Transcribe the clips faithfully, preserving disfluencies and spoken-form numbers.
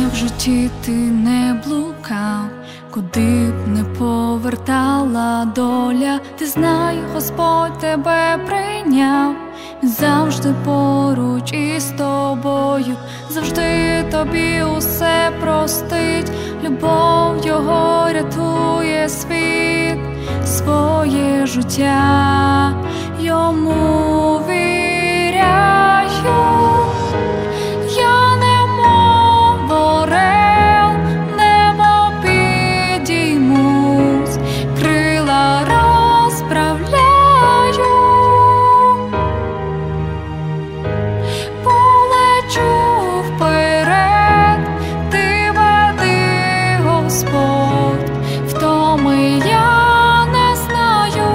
в житті ти не блукав, куди б не повертала доля, ти знай, Господь тебе прийняв. Він завжди поруч із тобою, завжди тобі усе простить. Любов Його рятує світ, своє життя Йому віряю. Я немов орел, небо підіймусь, крила розправляю. Полечу вперед, ти веди, Господь, втоми я не знаю.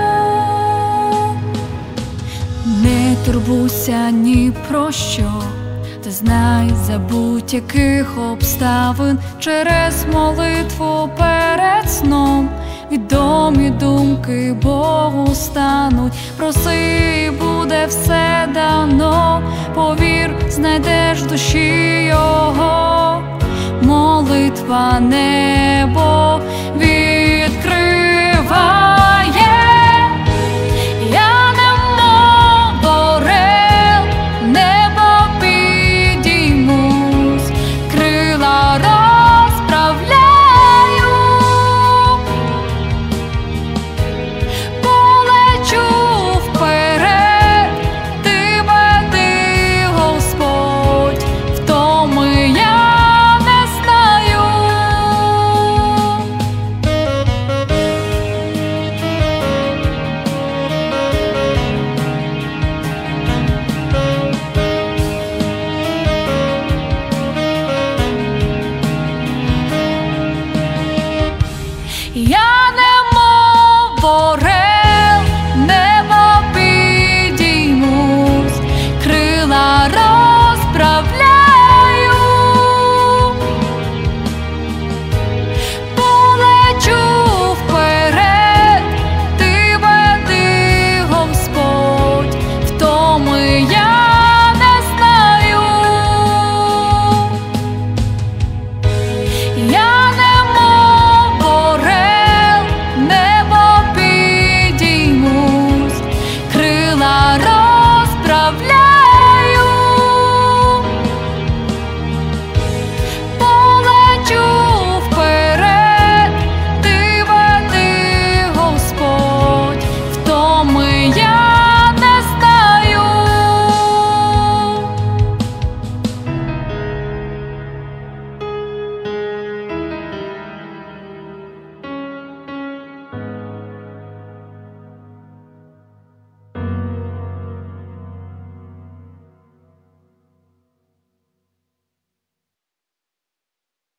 Не турбуйся ні про що, ти знай, за будь-яких обставин, через молитву перед сном відомі думки Богу стануть. Проси, буде все дано, повір, знайдеш в душі Його. Молитва небо